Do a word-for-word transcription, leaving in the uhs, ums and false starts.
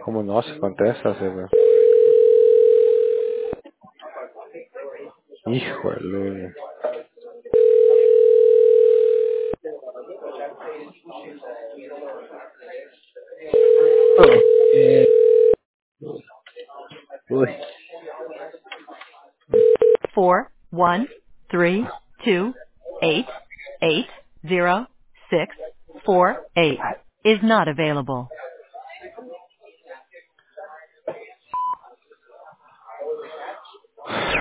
¿Cómo no se contesta? Se ve. Hijo de luna. Oh, eh, uy. four one three two eight eight zero six four eight is not available.